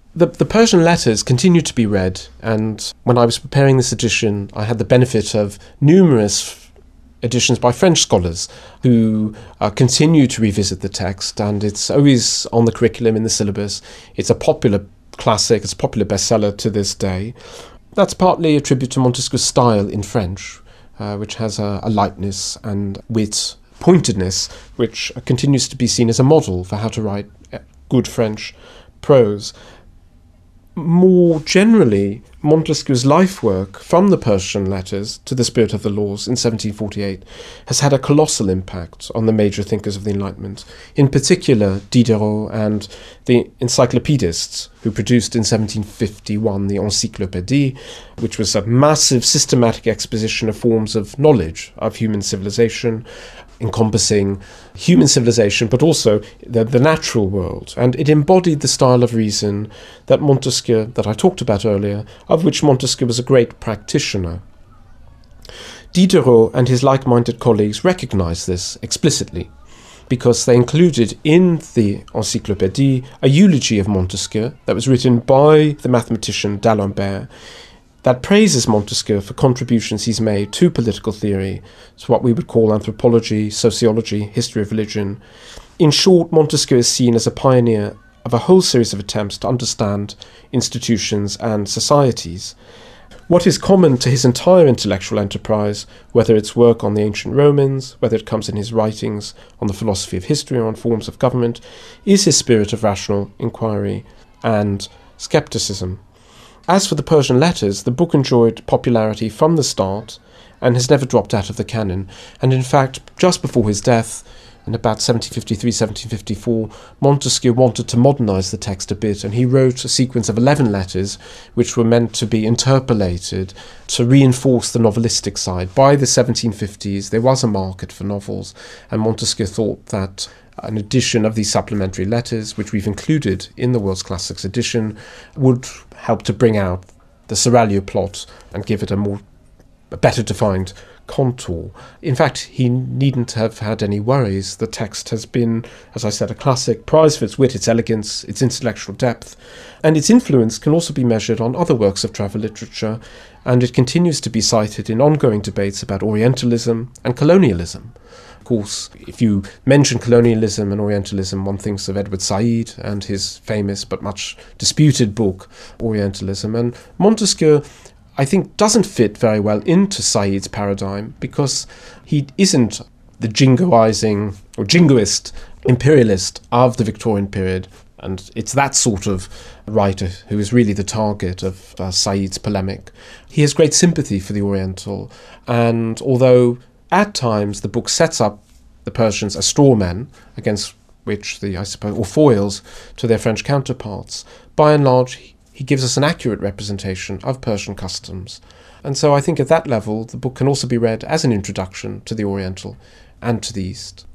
The Persian letters continue to be read, and when I was preparing this edition, I had the benefit of numerous editions by French scholars who continue to revisit the text, and it's always on the curriculum in the syllabus. It's a popular classic, it's a popular bestseller to this day. That's partly a tribute to Montesquieu's style in French, which has a lightness and wit, pointedness, which continues to be seen as a model for how to write good French prose. More generally, Montesquieu's life work, from the Persian letters to the Spirit of the Laws in 1748, has had a colossal impact on the major thinkers of the Enlightenment, in particular Diderot and the encyclopedists who produced in 1751 the Encyclopédie, which was a massive systematic exposition of forms of knowledge of human civilization, encompassing human civilization, but also the natural world. And it embodied the style of reason that Montesquieu, that I talked about earlier, of which Montesquieu was a great practitioner. Diderot and his like-minded colleagues recognized this explicitly, because they included in the Encyclopédie a eulogy of Montesquieu that was written by the mathematician d'Alembert, that praises Montesquieu for contributions he's made to political theory, to what we would call anthropology, sociology, history of religion. In short, Montesquieu is seen as a pioneer of a whole series of attempts to understand institutions and societies. What is common to his entire intellectual enterprise, whether it's work on the ancient Romans, whether it comes in his writings on the philosophy of history or on forms of government, is his spirit of rational inquiry and skepticism. As for the Persian letters, the book enjoyed popularity from the start and has never dropped out of the canon. And in fact, just before his death, in about 1753-1754, Montesquieu wanted to modernize the text a bit, and he wrote a sequence of 11 letters which were meant to be interpolated to reinforce the novelistic side. By the 1750s, there was a market for novels, and Montesquieu thought that an edition of these supplementary letters, which we've included in the World's Classics edition, would help to bring out the Seraglio plot and give it a better defined contour. In fact, he needn't have had any worries. The text has been, as I said, a classic, prized for its wit, its elegance, its intellectual depth, and its influence can also be measured on other works of travel literature, and it continues to be cited in ongoing debates about Orientalism and colonialism. Of course, if you mention colonialism and Orientalism, one thinks of Edward Said and his famous but much disputed book, Orientalism. And Montesquieu, I think, doesn't fit very well into Said's paradigm because he isn't the jingoizing or jingoist imperialist of the Victorian period. And it's that sort of writer who is really the target of Said's polemic. He has great sympathy for the Oriental, and although at times the book sets up the Persians as straw men against which or foils to their French counterparts, by and large he gives us an accurate representation of Persian customs. And so I think at that level the book can also be read as an introduction to the Oriental and to the East.